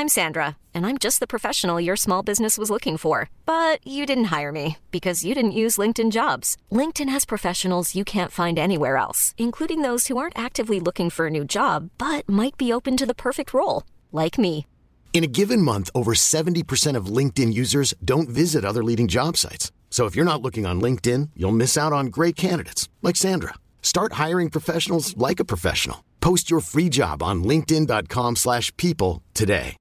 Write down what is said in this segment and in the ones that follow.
I'm Sandra, and I'm just the professional your small business was looking for. But you didn't hire me because you didn't use LinkedIn Jobs. LinkedIn has professionals you can't find anywhere else, including those who aren't actively looking for a new job, but might be open to the perfect role, like me. In a given month, over 70% of LinkedIn users don't visit other leading job sites. So if you're not looking on LinkedIn, you'll miss out on great candidates like Sandra. Start hiring professionals like a professional. Post your free job on linkedin.com/people today.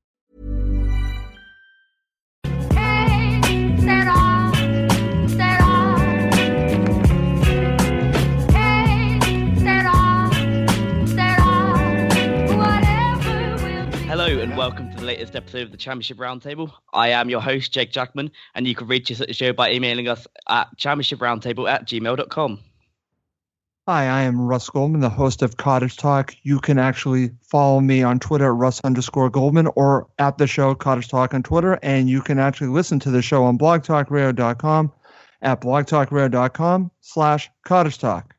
Hello and welcome to the latest episode of the Championship Roundtable. I am your host, Jake Jackman, and you can reach us at the show by emailing us at championshiproundtable@gmail.com. Hi, I am Russ Goldman, the host of Cottage Talk. You can actually follow me on Twitter at Russ_Goldman or at the show Cottage Talk on Twitter. And you can actually listen to the show on blogtalkradio.com at blogtalkradio.com/Cottage Talk.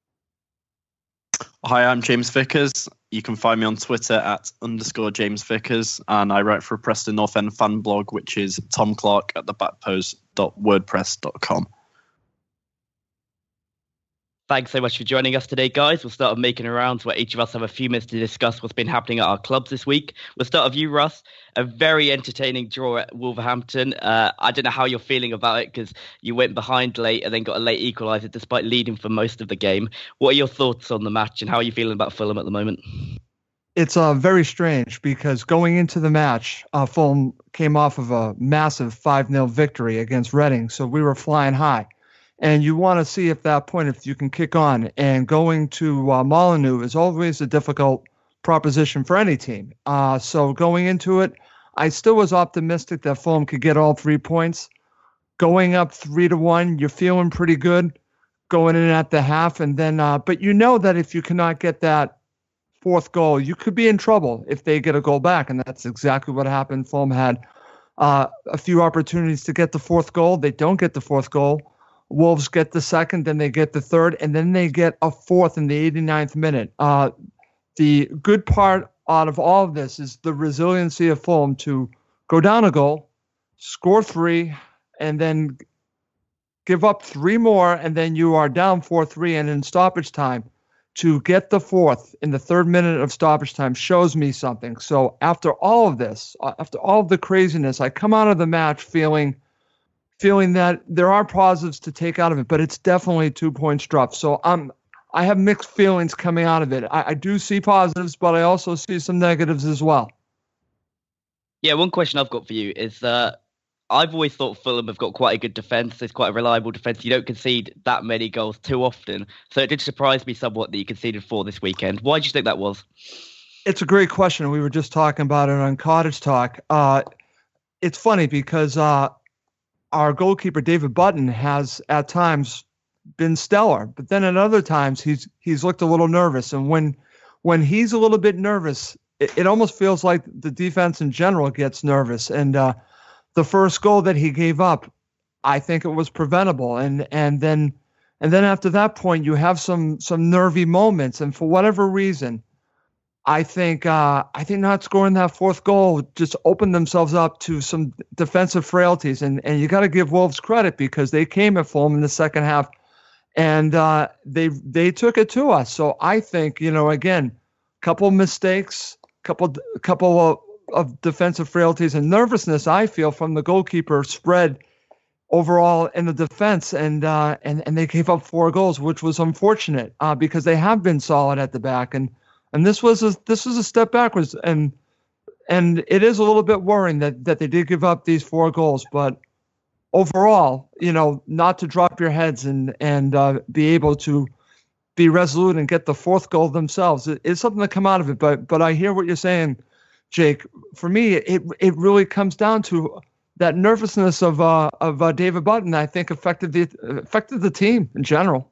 Hi, I'm James Vickers. You can find me on Twitter at _James Vickers, and I write for a Preston North End fan blog, which is tomclark@thebackpost.wordpress.com. Thanks so much for joining us today, guys. We'll start off making a round where each of us have a few minutes to discuss what's been happening at our clubs this week. We'll start with you, Russ. A very entertaining draw at Wolverhampton. I don't know how you're feeling about it because you went behind late and then got a late equaliser despite leading for most of the game. What are your thoughts on the match and how are you feeling about Fulham at the moment? It's very strange because going into the match, Fulham came off of a massive 5-0 victory against Reading, so we were flying high. And you want to see at that point if you can kick on. And going to Molineux is always a difficult proposition for any team. So going into it, I still was optimistic that Fulham could get all 3 points. Going up 3-1, you're feeling pretty good going in at the half. And then, but you know that if you cannot get that fourth goal, you could be in trouble if they get a goal back. And that's exactly what happened. Fulham had a few opportunities to get the fourth goal. They don't get the fourth goal. Wolves get the second, then they get the third, and then they get a fourth in the 89th minute. The good part out of all of this is the resiliency of Fulham to go down a goal, score 3, and then give up 3 more, and then you are down 4-3, and in stoppage time, to get the fourth in the 3rd minute of stoppage time shows me something. So after all of this, after all of the craziness, I come out of the match feeling that there are positives to take out of it, but it's definitely 2 points dropped. So I have mixed feelings coming out of it. I do see positives, but I also see some negatives as well. Yeah, one question I've got for you is I've always thought Fulham have got quite a good defence. It's quite a reliable defence. You don't concede that many goals too often. So it did surprise me somewhat that you conceded 4 this weekend. Why do you think that was? It's a great question. We were just talking about it on Cottage Talk. It's funny because our goalkeeper, David Button, has at times been stellar, but then at other times he's looked a little nervous. And when he's a little bit nervous, it almost feels like the defense in general gets nervous. And the first goal that he gave up, I think it was preventable. And then after that point, you have some nervy moments. And for whatever reason, I think not scoring that fourth goal just opened themselves up to some defensive frailties. And you got to give Wolves credit because they came at Fulham in the second half and they took it to us. So I think, again, couple mistakes, couple of defensive frailties and nervousness, I feel, from the goalkeeper spread overall in the defense. And they gave up 4 goals, which was unfortunate because they have been solid at the back. And this was a step backwards, and it is a little bit worrying that they did give up these 4 goals. But overall, not to drop your heads and be able to be resolute and get the 4th goal themselves is something to come out of it. But I hear what you're saying, Jake. For me, it really comes down to that nervousness of David Button. I think affected the team in general.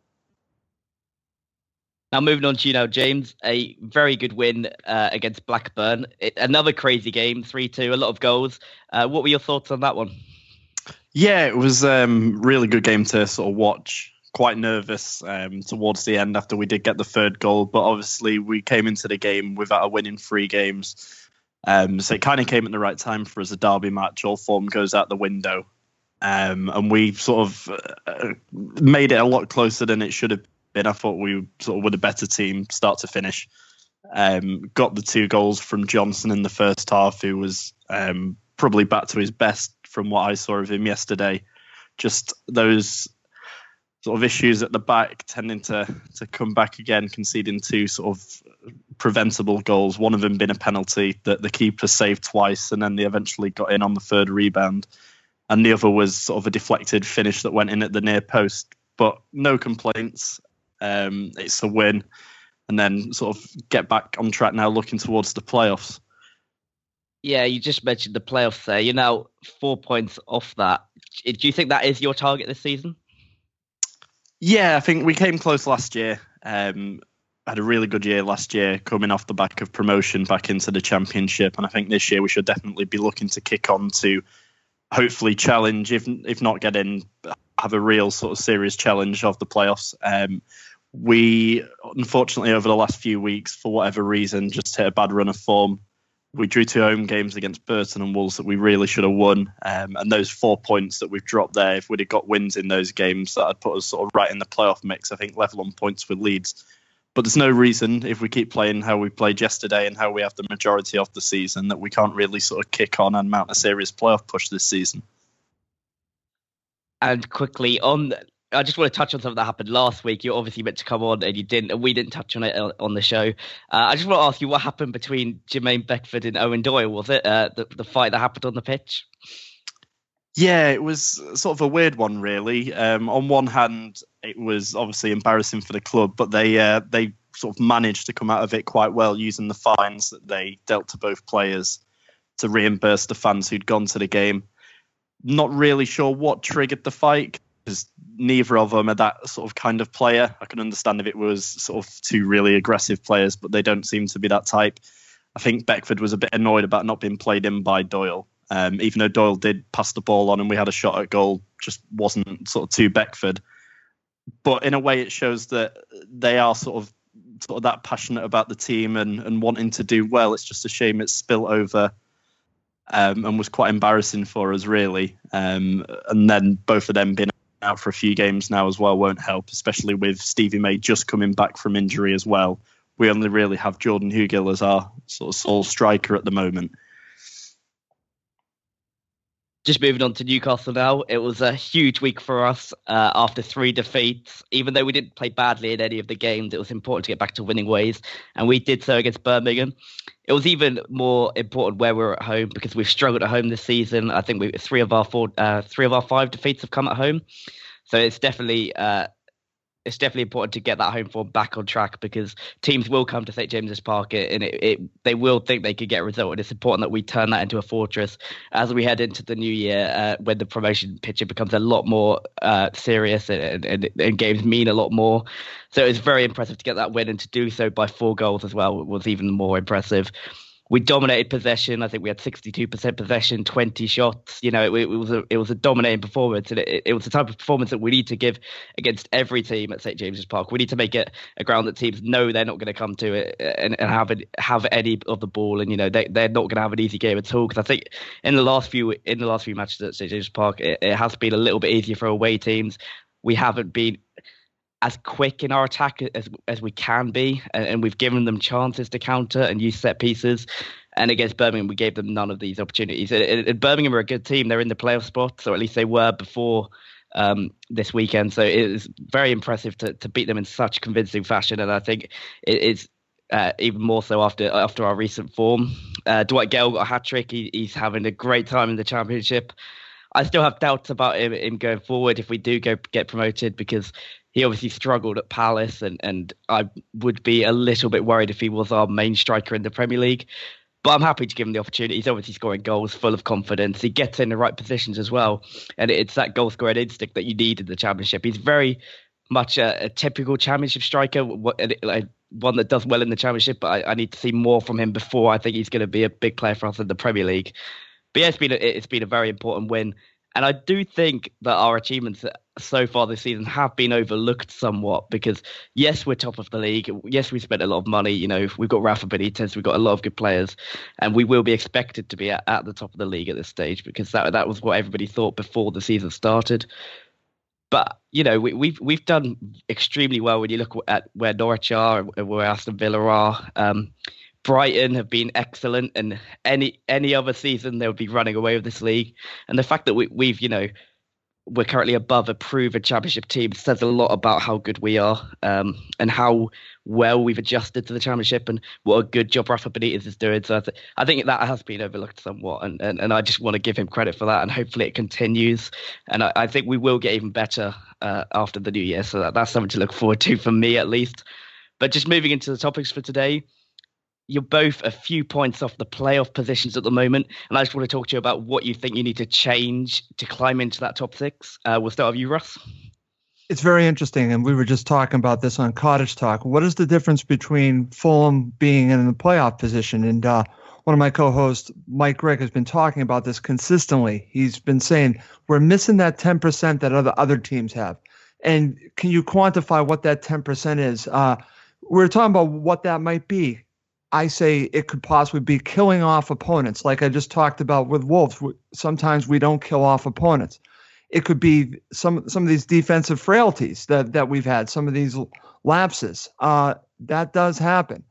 Now, moving on to you now, James, a very good win against Blackburn. Another crazy game, 3-2, a lot of goals. What were your thoughts on that one? Yeah, it was a really good game to sort of watch. Quite nervous towards the end after we did get the 3rd goal. But obviously, we came into the game without a win in 3 games. So it kind of came at the right time for us, a derby match. All form goes out the window. And we sort of made it a lot closer than it should have been. I thought we sort of were the better team start to finish. Got the 2 goals from Johnson in the first half, who was probably back to his best from what I saw of him yesterday. Just those sort of issues at the back tending to come back again, conceding 2 sort of preventable goals, one of them being a penalty that the keeper saved twice, and then they eventually got in on the 3rd rebound. And the other was sort of a deflected finish that went in at the near post. But no complaints. It's a win. And then sort of get back on track now, looking towards the playoffs. Yeah, you just mentioned the playoffs there. You're now 4 points off that. Do you think that is your target this season? Yeah, I think we came close last year. Had a really good year last year, coming off the back of promotion back into the Championship. And I think this year we should definitely be looking to kick on to hopefully challenge, if not get in, have a real sort of serious challenge of the playoffs. We, unfortunately, over the last few weeks, for whatever reason, just hit a bad run of form. We drew 2 home games against Burton and Wolves that we really should have won. And those 4 points that we've dropped there, if we'd have got wins in those games, that had put us sort of right in the playoff mix, I think, level on points with Leeds. But there's no reason, if we keep playing how we played yesterday and how we have the majority of the season, that we can't really sort of kick on and mount a serious playoff push this season. And quickly I just want to touch on something that happened last week. You obviously meant to come on and you didn't, and we didn't touch on it on the show. I just want to ask you what happened between Jermaine Beckford and Owen Doyle. Was it the fight that happened on the pitch? Yeah, it was sort of a weird one, really. On one hand, it was obviously embarrassing for the club, but they sort of managed to come out of it quite well, using the fines that they dealt to both players to reimburse the fans who'd gone to the game. Not really sure what triggered the fight, because neither of them are that sort of kind of player. I can understand if it was sort of 2 really aggressive players, but they don't seem to be that type. I think Beckford was a bit annoyed about not being played in by Doyle. Even though Doyle did pass the ball on and we had a shot at goal, just wasn't sort of to Beckford. But in a way, it shows that they are sort of that passionate about the team and wanting to do well. It's just a shame it's spilt over and was quite embarrassing for us, really. And then both of them being out for a few games now as well won't help, especially with Stevie May just coming back from injury as well. We only really have Jordan Hugill as our sort of sole striker at the moment. Just moving on to Newcastle now. It was a huge week for us after 3 defeats. Even though we didn't play badly in any of the games, it was important to get back to winning ways. And we did so against Birmingham. It was even more important where we were at home, because we've struggled at home this season. I think 3 of our 5 defeats have come at home. So it's definitely important to get that home form back on track, because teams will come to St James's Park and they will think they could get a result. And it's important that we turn that into a fortress as we head into the new year, when the promotion picture becomes a lot more serious and games mean a lot more. So it's very impressive to get that win, and to do so by 4 goals as well was even more impressive. We dominated possession. I think we had 62% possession, 20 shots. You know, it was a dominating performance, and it was the type of performance that we need to give against every team at St James's Park. We need to make it a ground that teams know they're not going to come to it and have any of the ball, and they're not going to have an easy game at all. Because I think in the last few matches at St James's Park, it has been a little bit easier for away teams. We haven't been as quick in our attack as we can be, and we've given them chances to counter and use set pieces. And against Birmingham, we gave them none of these opportunities. And Birmingham are a good team; they're in the playoff spot, or at least they were before this weekend. So it is very impressive to beat them in such convincing fashion, and I think it is even more so after our recent form. Dwight Gale got a hat trick. He's having a great time in the Championship. I still have doubts about him going forward if we do get promoted, because he obviously struggled at Palace, and I would be a little bit worried if he was our main striker in the Premier League. But I'm happy to give him the opportunity. He's obviously scoring goals, full of confidence. He gets in the right positions as well. And it's that goal-scoring instinct that you need in the Championship. He's very much a typical Championship striker, one that does well in the Championship, but I need to see more from him before I think he's going to be a big player for us in the Premier League. But yeah, it's been a very important win. And I do think that our achievements so far this season have been overlooked somewhat because, yes, we're top of the league. Yes, we spent a lot of money. You know, we've got Rafa Benitez, we've got a lot of good players, and we will be expected to be at the top of the league at this stage because that was what everybody thought before the season started. But, you know, we've done extremely well when you look at where Norwich are and where Aston Villa are. Brighton have been excellent, and any other season they'll be running away with this league. And the fact that we're currently above a proven championship team says a lot about how good we are, and how well we've adjusted to the championship and what a good job Rafa Benitez is doing. So I think that has been overlooked somewhat, and I just want to give him credit for that, and hopefully it continues. And I think we will get even better after the new year. So that's something to look forward to for me at least. But just moving into the topics for today. You're both a few points off the playoff positions at the moment. And I just want to talk to you about what you think you need to change to climb into that top six. We'll start with you, Russ. It's very interesting. And we were just talking about this on Cottage Talk. What is the difference between Fulham being in the playoff position? And one of my co-hosts, Mike Gregg, has been talking about this consistently. He's been saying we're missing that 10% that other teams have. And can you quantify what that 10% is? We're talking about what that might be. I say it could possibly be killing off opponents, like I just talked about with Wolves. Sometimes we don't kill off opponents. It could be some of these defensive frailties that we've had, some of these lapses. That does happen.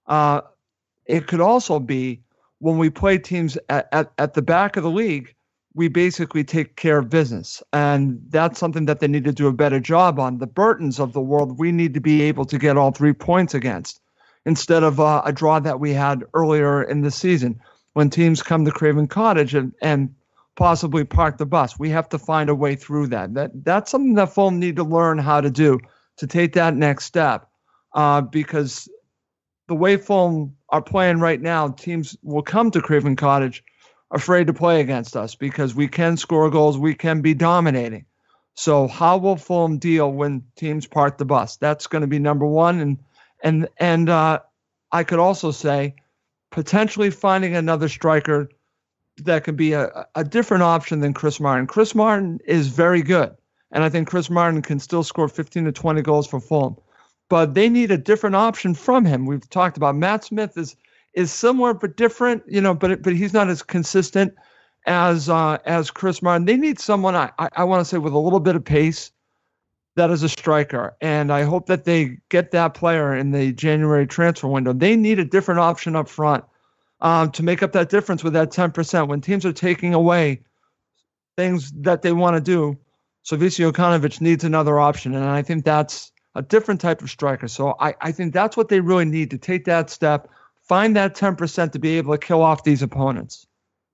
It could also be when we play teams at the back of the league, we basically take care of business. And that's something that they need to do a better job on. The Burtons of the world, we need to be able to get all 3 points against, instead of a draw that we had earlier in the season when teams come to Craven Cottage and possibly park the bus. We have to find a way through that. That's something that Fulham need to learn how to do to take that next step, because the way Fulham are playing right now, teams will come to Craven Cottage afraid to play against us because we can score goals, we can be dominating. So how will Fulham deal when teams park the bus? That's going to be number one. And I could also say potentially finding another striker that could be a different option than Chris Martin. Chris Martin is very good, and I think Chris Martin can still score 15 to 20 goals for Fulham. But they need a different option from him. We've talked about Matt Smith is similar but different, but he's not as consistent as Chris Martin. They need someone, I want to say, with a little bit of pace. That is a striker, and I hope that they get that player in the January transfer window. They need a different option up front to make up that difference with that 10%. When teams are taking away things that they want to do, Savicio Jokanovic needs another option, and I think that's a different type of striker. So I think that's what they really need to take that step, find that 10% to be able to kill off these opponents.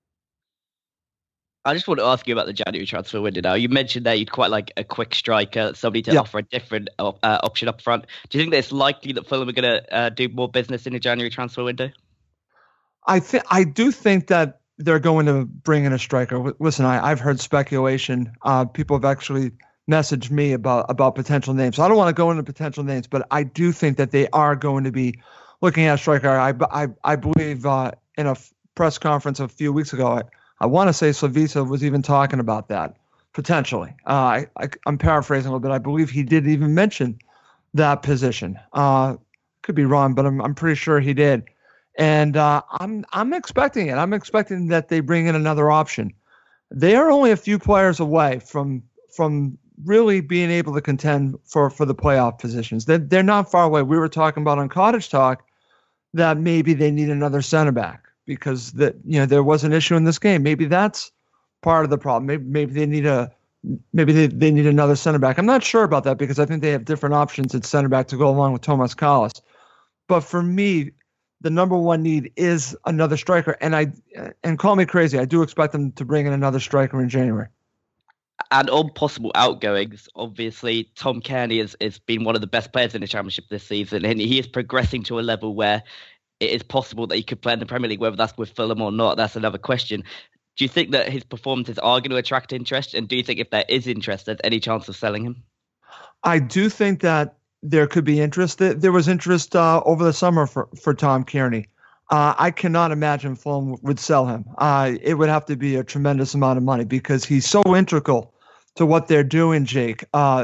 I just want to ask you about the January transfer window now. You mentioned that you'd quite like a quick striker, somebody to offer a different option up front. Do you think that it's likely that Fulham are going to do more business in the January transfer window? I do think that they're going to bring in a striker. Listen, I've heard speculation. People have actually messaged me about potential names. So I don't want to go into potential names, but I do think that they are going to be looking at a striker. I believe in a press conference a few weeks ago, I want to say Slavisa was even talking about that, potentially. I'm paraphrasing a little bit. I believe he did even mention that position. Could be wrong, but I'm pretty sure he did. And I'm expecting it. I'm expecting that they bring in another option. They are only a few players away from really being able to contend for the playoff positions. They're not far away. We were talking about on Cottage Talk that maybe they need another center back, because there was an issue in this game. Maybe that's part of the problem. Maybe they need they need another center back. I'm not sure about that because I think they have different options at center back to go along with Tomas Kalas. But for me, the number one need is another striker. And call me crazy, I do expect them to bring in another striker in January. And on possible outgoings, obviously, Tom Cairney has been one of the best players in the Championship this season, and he is progressing to a level where it is possible that he could play in the Premier League. Whether that's with Fulham or not, that's another question. Do you think that his performances are going to attract interest? And do you think if there is interest, there's any chance of selling him? I do think that there could be interest. There was interest over the summer for Tom Cairney. I cannot imagine Fulham would sell him. It would have to be a tremendous amount of money because he's so integral to what they're doing, Jake. I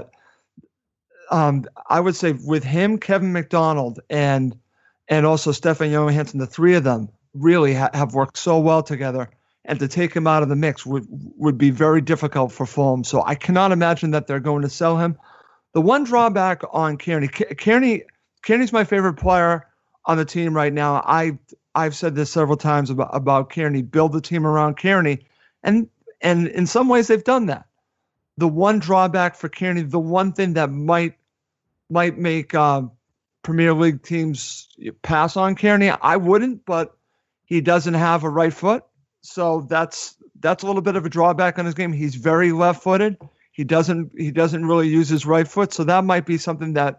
would say with him, Kevin McDonald, and also Stefan Johansson, the three of them really have worked so well together. And to take him out of the mix would be very difficult for Fulham. So I cannot imagine that they're going to sell him. The one drawback on Kearney's my favorite player on the team right now. I've said this several times about Kearney. Build the team around Kearney, and in some ways they've done that. The one drawback for Kearney, the one thing that might make Premier League teams pass on Kearney, I wouldn't, but he doesn't have a right foot, so that's a little bit of a drawback on his game. He's very left-footed. He doesn't really use his right foot, so that might be something that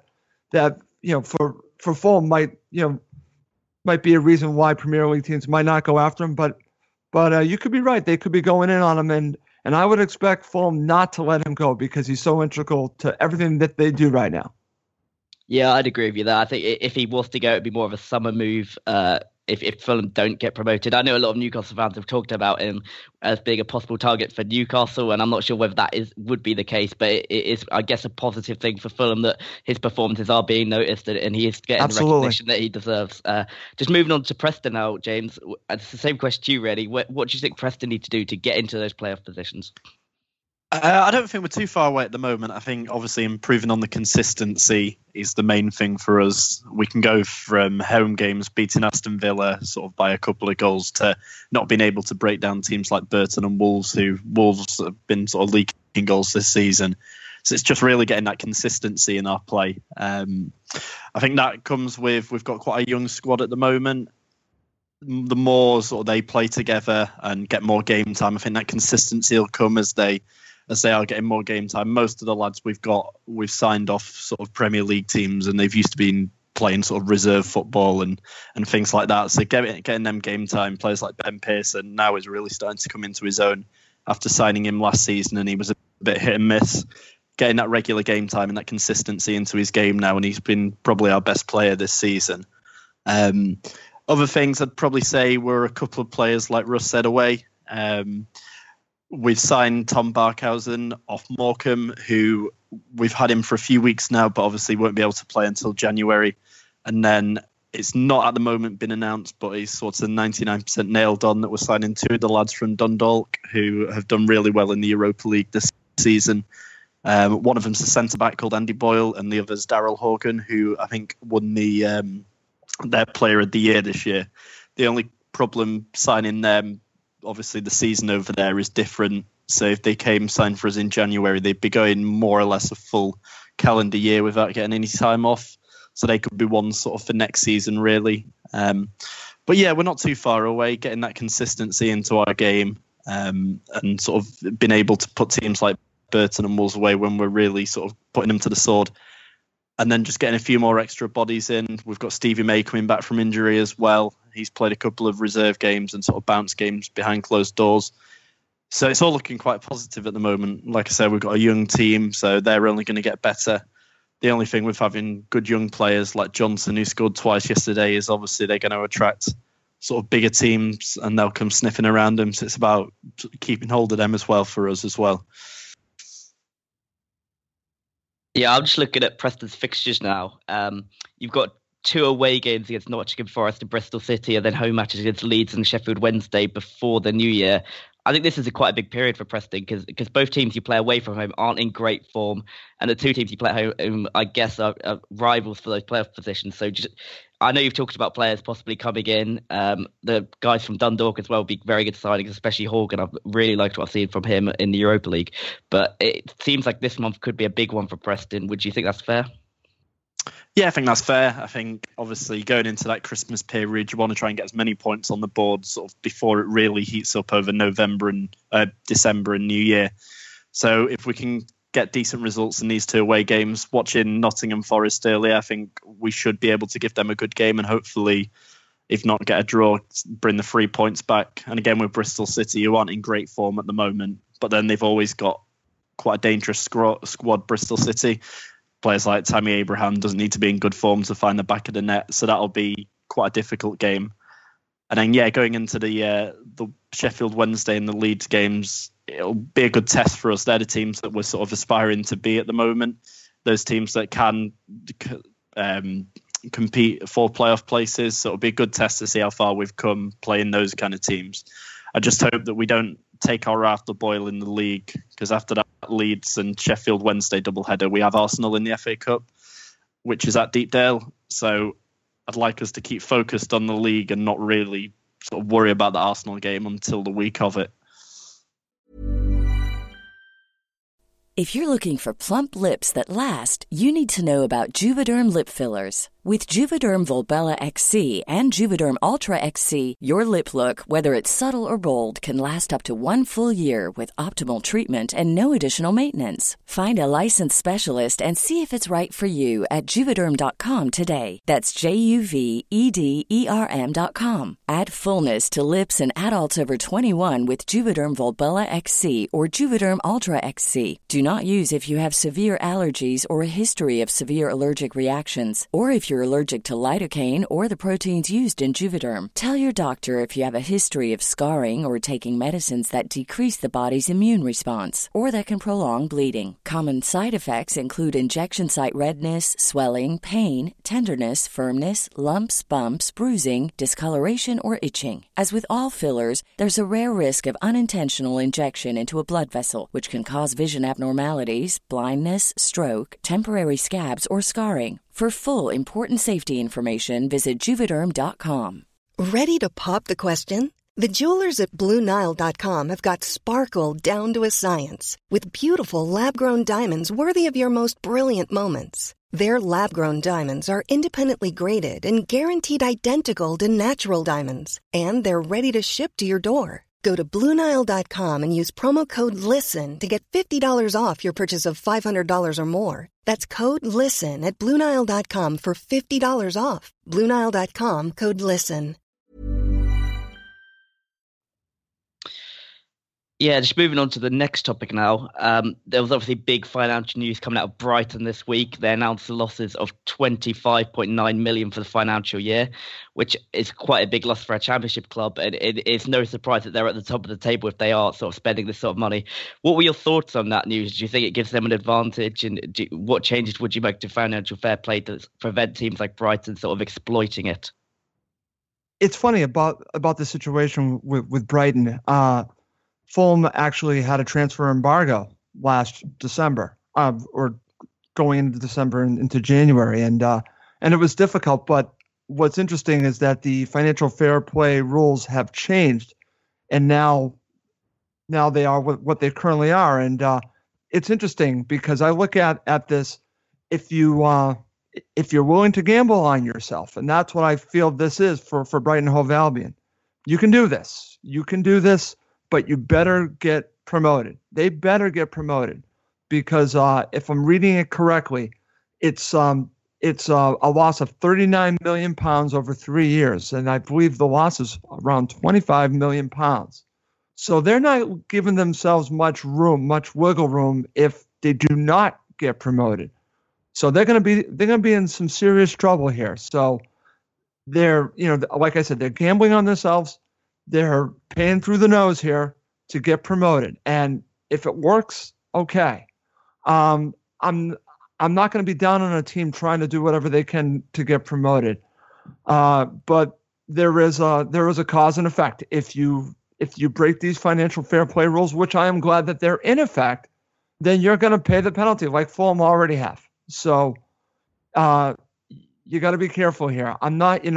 for Fulham might be a reason why Premier League teams might not go after him. But you could be right; they could be going in on him, and I would expect Fulham not to let him go because he's so integral to everything that they do right now. Yeah, I'd agree with you there. I think if he was to go, it'd be more of a summer move. If Fulham don't get promoted, I know a lot of Newcastle fans have talked about him as being a possible target for Newcastle, and I'm not sure whether that would be the case. But it is, I guess, a positive thing for Fulham that his performances are being noticed and he is getting the recognition that he deserves. Just moving on to Preston now, James. It's the same question to you, really. What do you think Preston need to do to get into those playoff positions? I don't think we're too far away at the moment. I think obviously improving on the consistency is the main thing for us. We can go from home games beating Aston Villa sort of by a couple of goals to not being able to break down teams like Burton and Wolves, who Wolves have been sort of leaking goals this season. So it's just really getting that consistency in our play. I think that comes with, we've got quite a young squad at the moment. The more sort of they play together and get more game time, I think that consistency will come as they are getting more game time. Most of the lads we've signed off sort of Premier League teams, and they've used to be playing sort of reserve football and things like that. So getting them game time, players like Ben Pearson now is really starting to come into his own after signing him last season, and he was a bit hit and miss. Getting that regular game time and that consistency into his game now, and he's been probably our best player this season. Other things I'd probably say were a couple of players like Russ said away. We've signed Tom Barkhausen off Morecambe, who we've had him for a few weeks now, but obviously won't be able to play until January. And then it's not at the moment been announced, but he's sort of 99% nailed on that we're signing two of the lads from Dundalk who have done really well in the Europa League this season. One of them's a centre-back called Andy Boyle, and the other's Daryl Horgan, who I think won their Player of the Year this year. The only problem signing them, obviously the season over there is different. So if they came signed for us in January, they'd be going more or less a full calendar year without getting any time off. So they could be one sort of for next season, really. But yeah, we're not too far away, getting that consistency into our game and sort of being able to put teams like Burton and Wolves away when we're really sort of putting them to the sword. And then just getting a few more extra bodies in. We've got Stevie May coming back from injury as well. He's played a couple of reserve games and sort of bounce games behind closed doors. So it's all looking quite positive at the moment. Like I said, we've got a young team, so they're only going to get better. The only thing with having good young players like Johnson, who scored twice yesterday, is obviously they're going to attract sort of bigger teams and they'll come sniffing around them. So it's about keeping hold of them as well for us as well. Yeah, I'm just looking at Preston's fixtures now. You've got 2 away games against Nottingham Forest and Bristol City, and then home matches against Leeds and Sheffield Wednesday before the new year. I think this is quite a big period for Preston because both teams you play away from home aren't in great form, and the 2 teams you play at home, I guess, are rivals for those playoff positions. So I know you've talked about players possibly coming in. The guys from Dundalk as well would be very good signings, especially Horgan. I've really liked what I've seen from him in the Europa League. But it seems like this month could be a big one for Preston. Would you think that's fair? Yeah, I think that's fair. I think obviously going into that Christmas period, you want to try and get as many points on the board sort of before it really heats up over November and December and New Year. So if we can get decent results in these 2 away games, watching Nottingham Forest earlier, I think we should be able to give them a good game and hopefully, if not get a draw, bring the 3 points back. And again, with Bristol City, who aren't in great form at the moment, but then they've always got quite a dangerous squad, Bristol City. Players like Tammy Abraham doesn't need to be in good form to find the back of the net, so that'll be quite a difficult game. And then, going into the Sheffield Wednesday and the Leeds games, it'll be a good test for us. They're the teams that we're sort of aspiring to be at the moment. Those teams that can compete for playoff places. So it'll be a good test to see how far we've come playing those kind of teams. I just hope that we don't take our eye off the boil in the league, because after that Leeds and Sheffield Wednesday doubleheader, we have Arsenal in the FA Cup, which is at Deepdale. So I'd like us to keep focused on the league and not really sort of worry about the Arsenal game until the week of it. If you're looking for plump lips that last, you need to know about Juvederm lip fillers. With Juvederm Volbella XC and Juvederm Ultra XC, your lip look, whether it's subtle or bold, can last up to 1 full year with optimal treatment and no additional maintenance. Find a licensed specialist and see if it's right for you at Juvederm.com today. That's JUVEDERM.com. Add fullness to lips in adults over 21 with Juvederm Volbella XC or Juvederm Ultra XC. Do not use if you have severe allergies or a history of severe allergic reactions, or if you're allergic to lidocaine or the proteins used in Juvederm. Tell your doctor if you have a history of scarring or taking medicines that decrease the body's immune response or that can prolong bleeding. Common side effects include injection site redness, swelling, pain, tenderness, firmness, lumps, bumps, bruising, discoloration, or itching. As with all fillers, there's a rare risk of unintentional injection into a blood vessel, which can cause vision abnormalities, blindness, stroke, temporary scabs, or scarring. For full, important safety information, visit Juvederm.com. Ready to pop the question? The jewelers at BlueNile.com have got sparkle down to a science with beautiful lab-grown diamonds worthy of your most brilliant moments. Their lab-grown diamonds are independently graded and guaranteed identical to natural diamonds, and they're ready to ship to your door. Go to BlueNile.com and use promo code LISTEN to get $50 off your purchase of $500 or more. That's code LISTEN at BlueNile.com for $50 off. BlueNile.com, code LISTEN. Yeah, just moving on to the next topic now. There was obviously big financial news coming out of Brighton this week. They announced losses of 25.9 million for the financial year, which is quite a big loss for a championship club. And it's no surprise that they're at the top of the table if they are sort of spending this sort of money. What were your thoughts on that news? Do you think it gives them an advantage? And what changes would you make to financial fair play to prevent teams like Brighton sort of exploiting it? It's funny about the situation with Brighton. Fulham actually had a transfer embargo last December, or going into December and into January, and it was difficult. But what's interesting is that the financial fair play rules have changed, and now they are what they currently are. And it's interesting because I look at this. If you're willing to gamble on yourself, and that's what I feel this is for Brighton Hove Albion, you can do this. You can do this. But you better get promoted. They better get promoted, because if I'm reading it correctly, it's a loss of £39 million over 3 years, and I believe the loss is around £25 million. So they're not giving themselves much wiggle room if they do not get promoted. So they're going to be in some serious trouble here. So they're, like I said, they're gambling on themselves. They're paying through the nose here to get promoted, and if it works, okay. I'm not going to be down on a team trying to do whatever they can to get promoted, but there is a cause and effect. If you break these financial fair play rules, which I am glad that they're in effect, then you're going to pay the penalty, like Fulham already have. So you got to be careful here. I'm not,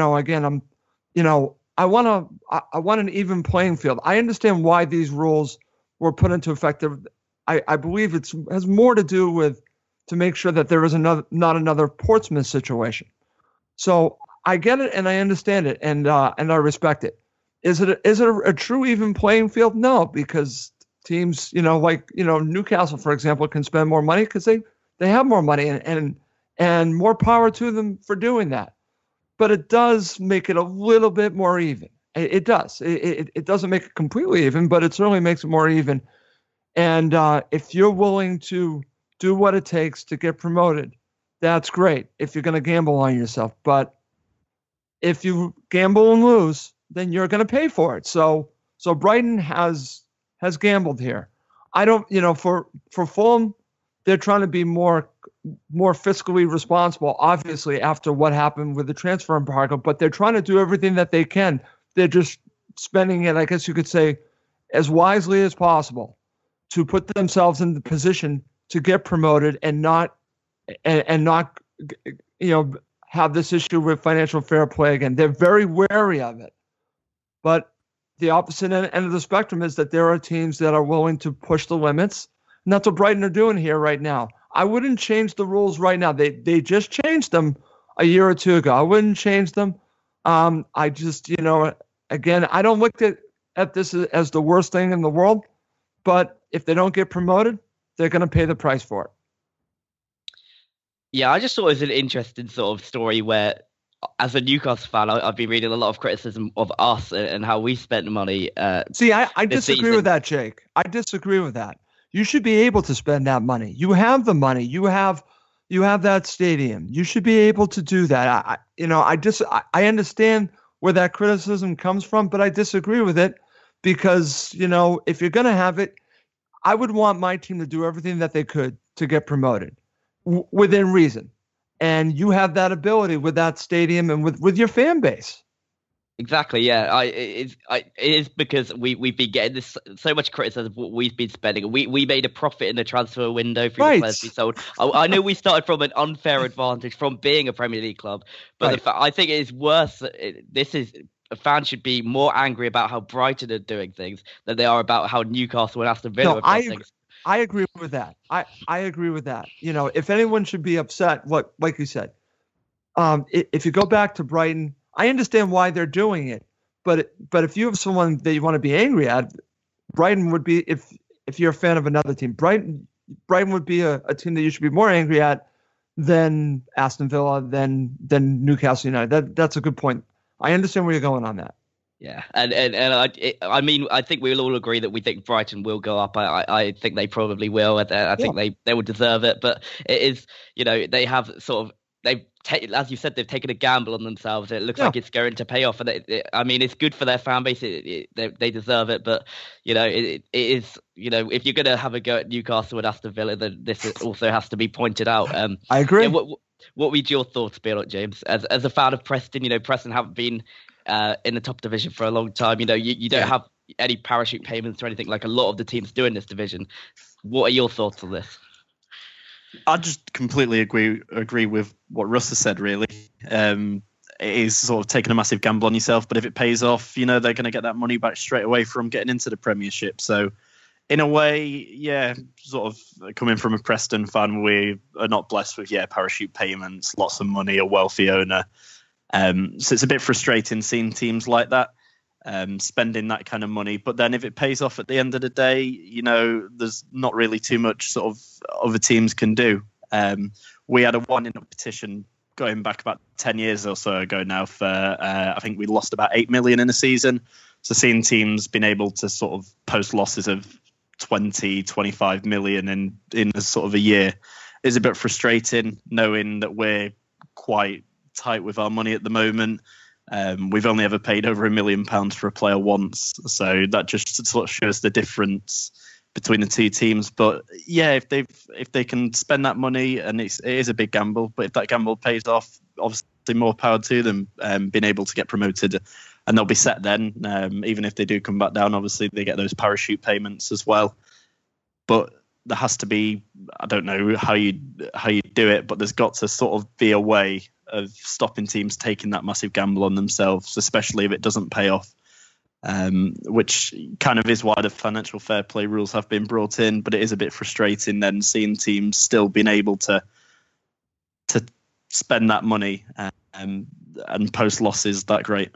I want an even playing field. I understand why these rules were put into effect. I believe it has more to do with to make sure that there is not another Portsmouth situation. So I get it and I understand it and I respect it. Is it a true even playing field? No, because teams, Newcastle, for example, can spend more money because they have more money and more power to them for doing that. But it does make it a little bit more even. It does. It doesn't make it completely even, but it certainly makes it more even. And if you're willing to do what it takes to get promoted, that's great if you're going to gamble on yourself. But if you gamble and lose, then you're going to pay for it. So Brighton has gambled here. I don't, for Fulham, they're trying to be more fiscally responsible, obviously, after what happened with the transfer embargo, but they're trying to do everything that they can. They're just spending it, I guess you could say, as wisely as possible to put themselves in the position to get promoted and not have this issue with financial fair play again. They're very wary of it. But the opposite end of the spectrum is that there are teams that are willing to push the limits. And that's what Brighton are doing here right now. I wouldn't change the rules right now. They just changed them a year or two ago. I wouldn't change them. I just, again, I don't look at this as the worst thing in the world. But if they don't get promoted, they're going to pay the price for it. Yeah, I just thought it was an interesting sort of story where, as a Newcastle fan, I've been reading a lot of criticism of us and how we spent the money. See, I disagree with that, Jake. I disagree with that. You should be able to spend that money. You have the money. You have that stadium. You should be able to do that. I understand where that criticism comes from, but I disagree with it because, if you're going to have it, I would want my team to do everything that they could to get promoted within reason. And you have that ability with that stadium and with your fan base. Exactly, yeah. It is because we've been getting this so much criticism of what we've been spending. We made a profit in the transfer window through the players we sold. I know we started from an unfair advantage from being a Premier League club, but I think it is worse. Fans should be more angry about how Brighton are doing things than they are about how Newcastle and Aston Villa are doing things. I agree with that. I agree with that. If anyone should be upset, like you said, if you go back to Brighton, I understand why they're doing it. But if you have someone that you want to be angry at, Brighton would be, if you're a fan of another team, Brighton would be a team that you should be more angry at than Aston Villa, than Newcastle United. That's a good point. I understand where you're going on that. Yeah, and I mean, I think we'll all agree that we think Brighton will go up. I think they probably will. I think they will deserve it. But it is, they have sort of, as you said, they've taken a gamble on themselves. It looks like it's going to pay off. And it's good for their fan base. They deserve it. But, it is, if you're going to have a go at Newcastle and Aston Villa, then this also has to be pointed out. I agree. Yeah, what would your thoughts be on it, James? As a fan of Preston, Preston haven't been in the top division for a long time. You don't have any parachute payments or anything like a lot of the teams do in this division. What are your thoughts on this? I just completely agree with what Russ has said, really. It is sort of taking a massive gamble on yourself, but if it pays off, they're going to get that money back straight away from getting into the Premiership. So in a way, sort of coming from a Preston fan, we are not blessed with, parachute payments, lots of money, a wealthy owner. So it's a bit frustrating seeing teams like that spending that kind of money. But then if it pays off at the end of the day, there's not really too much sort of other teams can do. We had a winding-up petition going back about 10 years or so ago now for, I think we lost about 8 million in a season. So seeing teams being able to sort of post losses of 20, 25 million in a sort of a year is a bit frustrating, knowing that we're quite tight with our money at the moment. We've only ever paid over £1 million for a player once, so that just sort of shows the difference between the two teams. But if they can spend that money, and it is a big gamble, but if that gamble pays off, obviously more power to them, being able to get promoted, and they'll be set then. Even if they do come back down, obviously they get those parachute payments as well. But there has to be, I don't know how you do it, but there's got to sort of be a way of stopping teams taking that massive gamble on themselves, especially if it doesn't pay off, which kind of is why the financial fair play rules have been brought in. But it is a bit frustrating then seeing teams still being able to spend that money and post losses that great.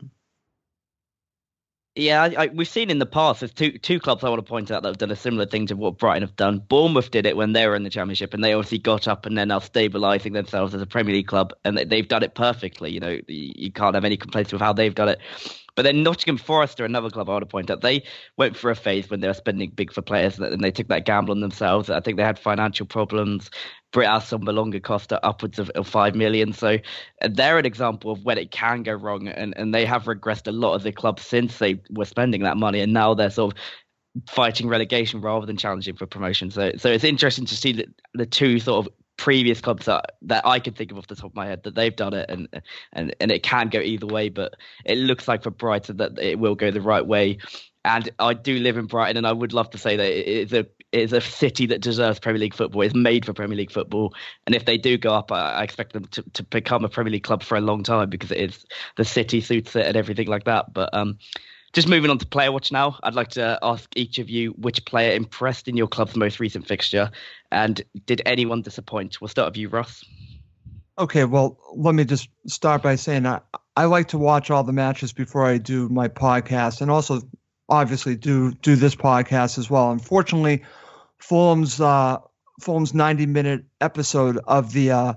Yeah, we've seen in the past, there's two clubs I want to point out that have done a similar thing to what Brighton have done. Bournemouth did it when they were in the Championship, and they obviously got up and they're now stabilising themselves as a Premier League club, and they've done it perfectly. You can't have any complaints with how they've done it. But then Nottingham Forest are another club I want to point out. They went for a phase when they were spending big for players, and they took that gamble on themselves. I think they had financial problems. Britt Assombalonga cost upwards of 5 million. So they're an example of when it can go wrong. And they have regressed a lot of the clubs since they were spending that money. And now they're sort of fighting relegation rather than challenging for promotion. So it's interesting to see the two sort of previous clubs that I can think of off the top of my head that they've done it, and it can go either way, but it looks like for Brighton that it will go the right way. And I do live in Brighton, and I would love to say that it is a city that deserves Premier League football. It's made for Premier League football, and if they do go up, I expect them to become a Premier League club for a long time, because it is the city suits it and everything like that. But just moving on to Player Watch now, I'd like to ask each of you which player impressed in your club's most recent fixture, and did anyone disappoint? We'll start with you, Ross. Okay, well, let me just start by saying I like to watch all the matches before I do my podcast, and also obviously do this podcast as well. Unfortunately, Fulham's 90-minute episode of the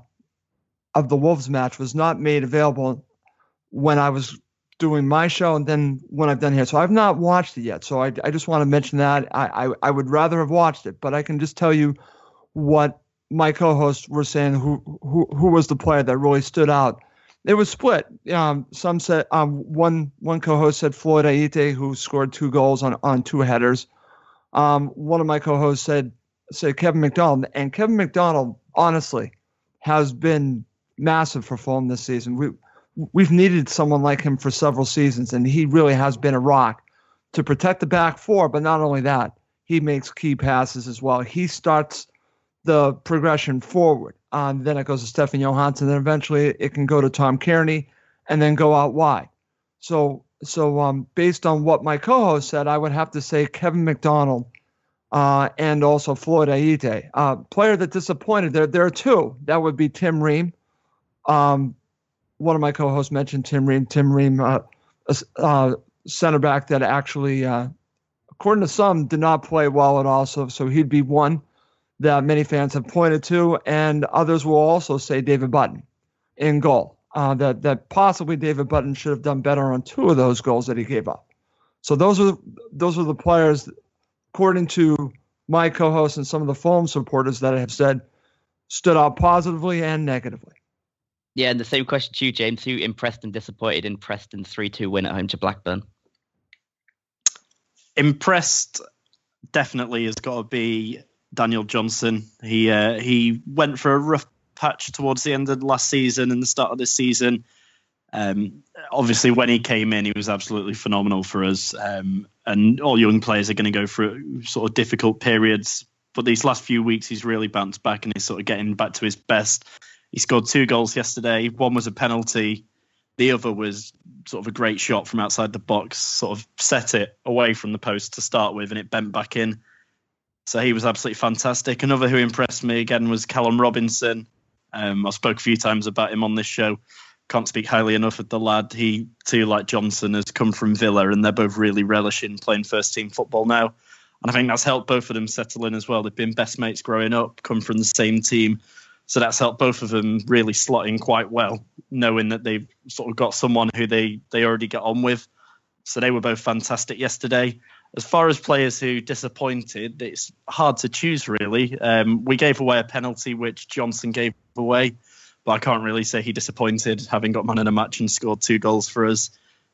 Wolves match was not made available when I was doing my show and then when I've done here. So I've not watched it yet. So I just want to mention that. I would rather have watched it, but I can just tell you what my co-hosts were saying, who was the player that really stood out. It was split. Some said one co-host said Floyd Aite, who scored 2 goals on 2 headers. One of my co-hosts said Kevin McDonald, and Kevin McDonald honestly has been massive for Fulham this season. We've needed someone like him for several seasons, and he really has been a rock to protect the back four. But not only that, he makes key passes as well. He starts the progression forward. Then it goes to Stefan Johansson. Then eventually it can go to Tom Kearney and then go out wide. So based on what my co-host said, I would have to say Kevin McDonald and also Floyd Aite. Player that disappointed, there are 2. That would be Tim Ream. One of my co-hosts mentioned Tim Ream. Tim Ream, a center back that actually, according to some, did not play well at all. So he'd be one that many fans have pointed to, and others will also say David Button in goal. That possibly David Button should have done better on 2 of those goals that he gave up. So those are the players, according to my co-hosts and some of the Fulham supporters that have said, stood out positively and negatively. Yeah, and the same question to you, James. Who impressed and disappointed in Preston's 3-2 win at home to Blackburn? Impressed definitely has got to be Daniel Johnson. He went for a rough patch towards the end of last season and the start of this season. Obviously, when he came in, he was absolutely phenomenal for us. And all young players are going to go through sort of difficult periods. But these last few weeks, he's really bounced back and he's sort of getting back to his best. He scored 2 goals yesterday. One was a penalty. The other was sort of a great shot from outside the box, sort of set it away from the post to start with, and it bent back in. So he was absolutely fantastic. Another who impressed me again was Callum Robinson. I spoke a few times about him on this show. Can't speak highly enough of the lad. He, too, like Johnson, has come from Villa, and they're both really relishing playing first-team football now. And I think that's helped both of them settle in as well. They've been best mates growing up, come from the same team. So that's helped both of them really slot in quite well, knowing that they've sort of got someone who they already get on with. So they were both fantastic yesterday. As far as players who disappointed, it's hard to choose, really. We gave away a penalty, which Johnson gave away, but I can't really say he disappointed, having got man of the match and scored 2 goals for us.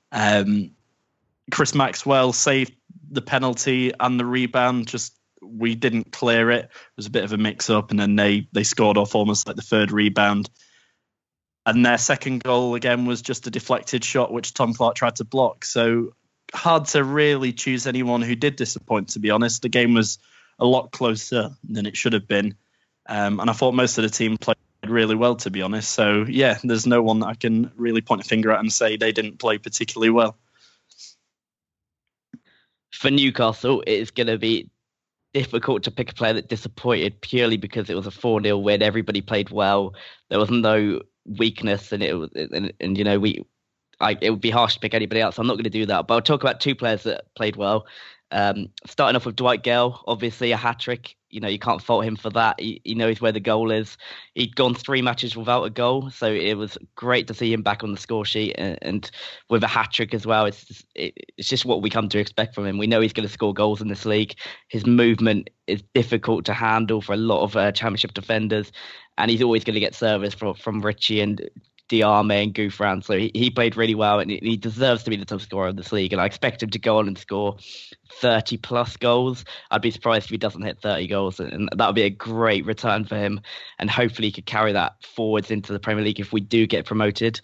Chris Maxwell saved the penalty and the rebound, just we didn't clear it. It was a bit of a mix-up, and then they scored off almost like the 3rd rebound. And their second goal, again, was just a deflected shot, which Tom Clark tried to block. So hard to really choose anyone who did disappoint, to be honest. The game was a lot closer than it should have been. And I thought most of the team played really well, to be honest. So, yeah, there's no one that I can really point a finger at and say they didn't play particularly well. For Newcastle, it is going to be difficult to pick a player that disappointed purely because it was a 4-0 win. Everybody played well. There was no weakness, and it would be harsh to pick anybody else. So I'm not going to do that. But I'll talk about 2 players that played well. Starting off with Dwight Gale, obviously a hat-trick. You can't fault him for that. He knows where the goal is. He'd gone 3 matches without a goal, so it was great to see him back on the score sheet and with a hat-trick as well. It's just what we come to expect from him. We know he's going to score goals in this league. His movement is difficult to handle for a lot of Championship defenders, and he's always going to get service from Richie and Diame and Gouffran. So he played really well, and he deserves to be the top scorer of this league. And I expect him to go on and score 30 plus goals. I'd be surprised if he doesn't hit 30 goals, and that would be a great return for him. And hopefully he could carry that forwards into the Premier League if we do get promoted.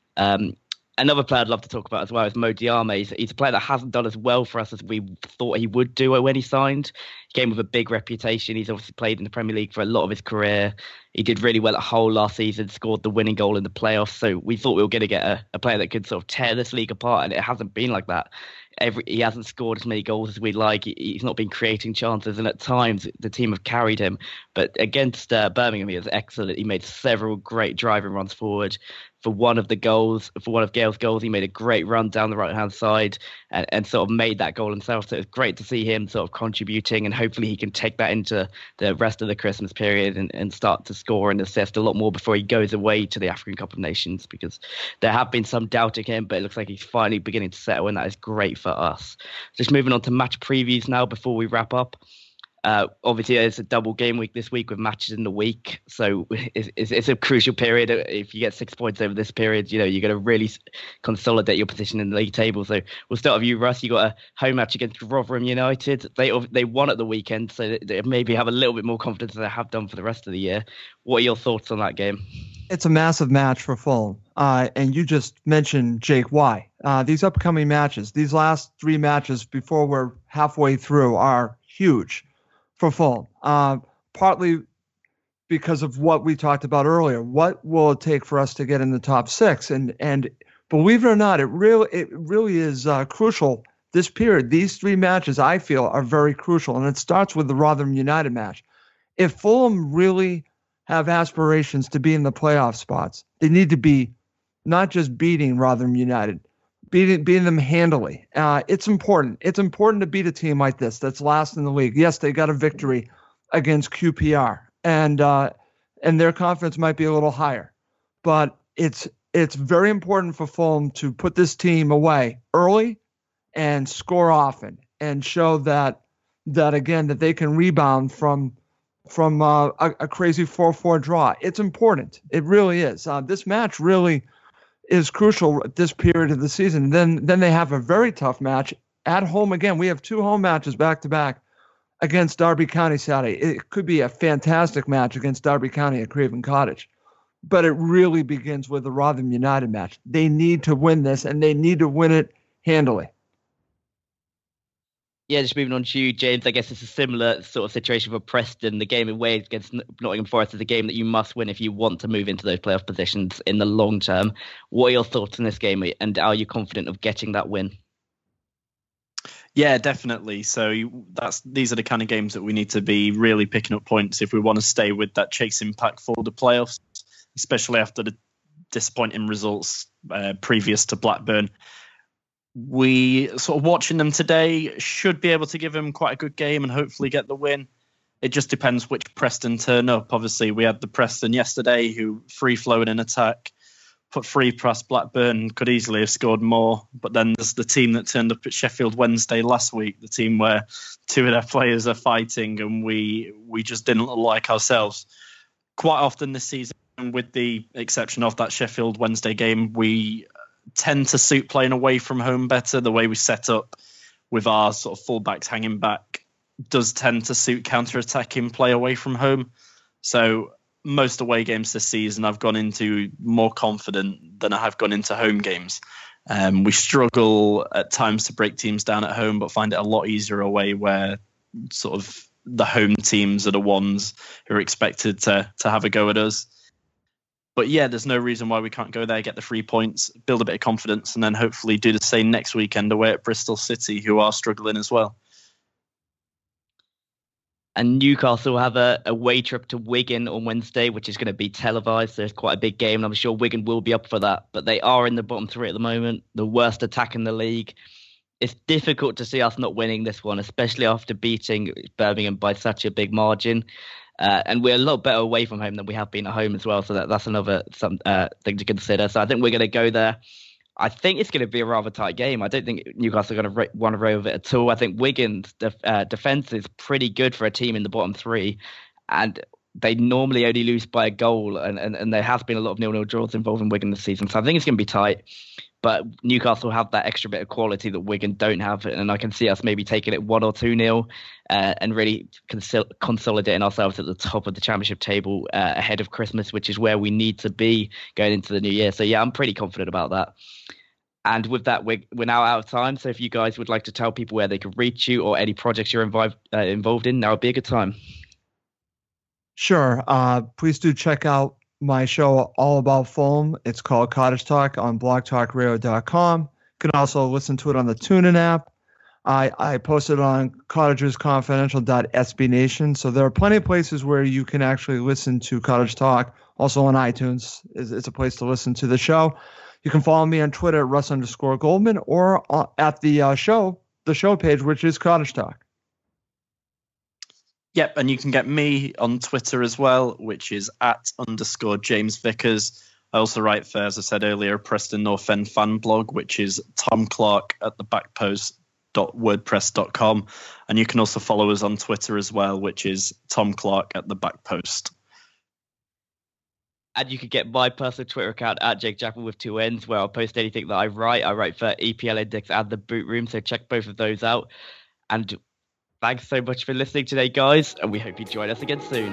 Another player I'd love to talk about as well is Mo Diame. He's a player that hasn't done as well for us as we thought he would do when he signed. He came with a big reputation. He's obviously played in the Premier League for a lot of his career. He did really well at Hull last season, scored the winning goal in the playoffs. So we thought we were going to get a player that could sort of tear this league apart, and it hasn't been like that. He hasn't scored as many goals as we'd like. He's not been creating chances, and at times the team have carried him. But against Birmingham, he was excellent. He made several great driving runs forward. For one of Gale's goals, he made a great run down the right-hand side and sort of made that goal himself. So it's great to see him sort of contributing, and hopefully he can take that into the rest of the Christmas period and start to score and assist a lot more before he goes away to the African Cup of Nations, because there have been some doubting him, but it looks like he's finally beginning to settle, and that is great for us. Just moving on to match previews now before we wrap up. Obviously, it's a double game week this week with matches in the week, so it's a crucial period. If you get 6 points over this period, you're going to really consolidate your position in the league table. So we'll start with you, Russ. You got a home match against Rotherham United. They won at the weekend, so they maybe have a little bit more confidence than they have done for the rest of the year. What are your thoughts on that game? It's a massive match for Fulham, and you just mentioned, Jake, why. These upcoming matches, these last 3 matches before we're halfway through, are huge for Fulham, partly because of what we talked about earlier. What will it take for us to get in the top 6? And believe it or not, it really is crucial this period. These 3 matches, I feel, are very crucial, and it starts with the Rotherham United match. If Fulham really have aspirations to be in the playoff spots, they need to be not just beating Rotherham United, beating them handily. It's important. It's important to beat a team like this that's last in the league. Yes, they got a victory against QPR, and their confidence might be a little higher, but it's very important for Fulham to put this team away early and score often, and show that again that they can rebound from a crazy 4-4 draw. It's important. It really is. This match really is crucial at this period of the season. Then they have a very tough match at home again. We have 2 home matches back to back against Derby County Saturday. It could be a fantastic match against Derby County at Craven Cottage, but it really begins with the Rotherham United match. They need to win this, and they need to win it handily. Yeah, just moving on to you, James. I guess it's a similar sort of situation for Preston. The game away against Nottingham Forest is a game that you must win if you want to move into those playoff positions in the long term. What are your thoughts on this game, and are you confident of getting that win? Yeah, definitely. So these are the kind of games that we need to be really picking up points if we want to stay with that chasing pack for the playoffs, especially after the disappointing results previous to Blackburn. We sort of watching them today should be able to give them quite a good game and hopefully get the win. It just depends which Preston turn up. Obviously, we had the Preston yesterday who free-flowing in attack, put 3 past Blackburn, could easily have scored more. But then there's the team that turned up at Sheffield Wednesday last week, the team where 2 of their players are fighting and we just didn't look like ourselves. Quite often this season, with the exception of that Sheffield Wednesday game, we tend to suit playing away from home better. The way we set up with our sort of fullbacks hanging back does tend to suit counter-attacking play away from home. So most away games this season I've gone into more confident than I have gone into home games. We struggle at times to break teams down at home, but find it a lot easier away, where sort of the home teams are the ones who are expected to have a go at us. But yeah, there's no reason why we can't go there, get the 3 points, build a bit of confidence, and then hopefully do the same next weekend away at Bristol City, who are struggling as well. And Newcastle have a away trip to Wigan on Wednesday, which is going to be televised. So it's quite a big game, and I'm sure Wigan will be up for that. But they are in the bottom 3 at the moment, the worst attack in the league. it's difficult to see us not winning this one, especially after beating Birmingham by such a big margin. And we're a lot better away from home than we have been at home as well. So that's another thing to consider. So I think we're going to go there. I think it's going to be a rather tight game. I don't think Newcastle are going to want to row with it at all. I think Wigan's defence is pretty good for a team in the bottom three. And they normally only lose by a goal. And there has been a lot of 0-0 draws involving Wigan this season. So I think it's going to be tight. But Newcastle have that extra bit of quality that Wigan don't have. And I can see us maybe taking it 1 or 2-0 and really consolidating ourselves at the top of the championship table ahead of Christmas, which is where we need to be going into the new year. So, yeah, I'm pretty confident about that. And with that, we're now out of time. So if you guys would like to tell people where they can reach you or any projects you're involved in, now would be a good time. Sure. Please do check out my show, All About Fulham. It's called Cottage Talk on blogtalkradio.com. You can also listen to it on the TuneIn app. I posted on cottagersconfidential.sbnation. So there are plenty of places where you can actually listen to Cottage Talk. Also on iTunes is a place to listen to the show. You can follow me on Twitter at Russ_Goldman or at the show page, which is Cottage Talk. Yep, and you can get me on Twitter as well, which is @_James Vickers. I also write for, as I said earlier, Preston North End fan blog, which is tomclark@thebackpost.wordpress.com. And you can also follow us on Twitter as well, which is tomclark@thebackpost. And you can get my personal Twitter account @JakeJappel with 2 N's, where I'll post anything that I write. I write for EPL Index and The Boot Room, so check both of those out. And thanks so much for listening today, guys, and we hope you join us again soon.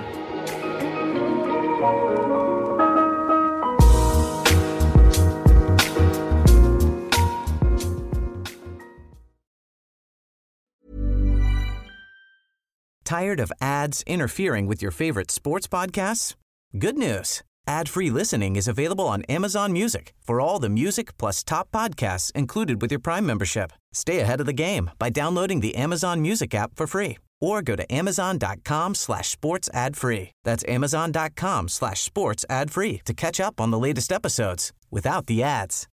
Tired of ads interfering with your favorite sports podcasts? Good news. Ad-free listening is available on Amazon Music for all the music plus top podcasts included with your Prime membership. Stay ahead of the game by downloading the Amazon Music app for free or go to amazon.com/sports ad free. That's amazon.com/sports ad free to catch up on the latest episodes without the ads.